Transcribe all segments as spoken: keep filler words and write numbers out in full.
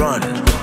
run.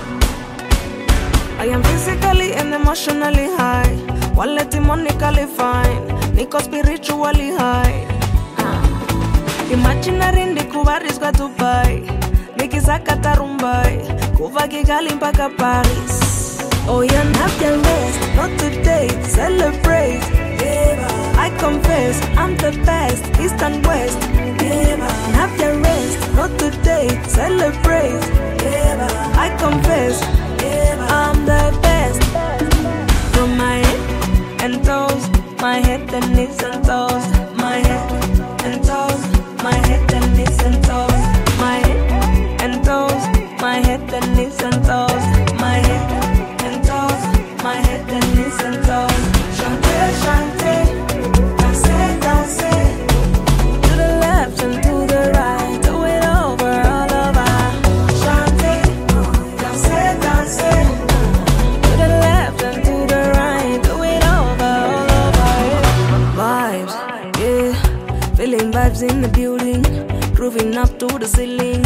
I am physically and emotionally high, wallet monically fine, niko spiritually high. uh. Imaginary ndikuvariswa Dubai, nikisaka tarumbai, kuva Kigali mpaka Paris. Oh, you're not the rest, not today, celebrate. I confess, I'm the best, east and west. Not the rest, not today, celebrate. I confess, I'm the best. From my head and toes, my head and knees and toes, my head and toes, my head and knees and toes, my head and toes, my head and knees and toes, my head and toes, my head and knees and toes. Chante, chante, danse, danse, to the left and to the right, do it over all over. Chante, danse, danse, to the left and to the right, do it over all over. Vibes, yeah, feeling vibes in the building, grooving up to the ceiling.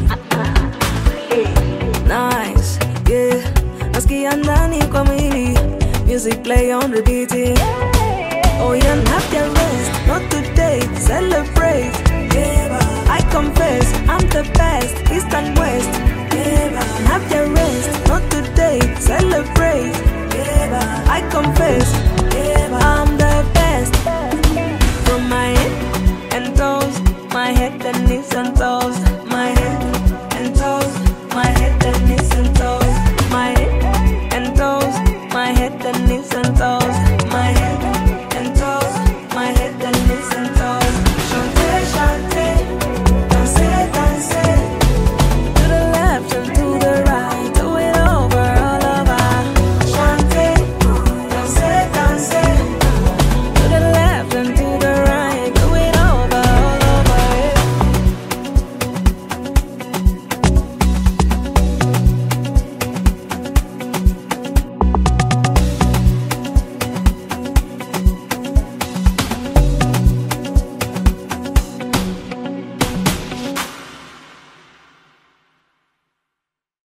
Nice, yeah, nasikia ndani kwa mwili, music play on repeating. Oh, you're not the rest, not today, celebrate. I confess, I'm the best, east and west. Not the rest, not today, celebrate. I confess.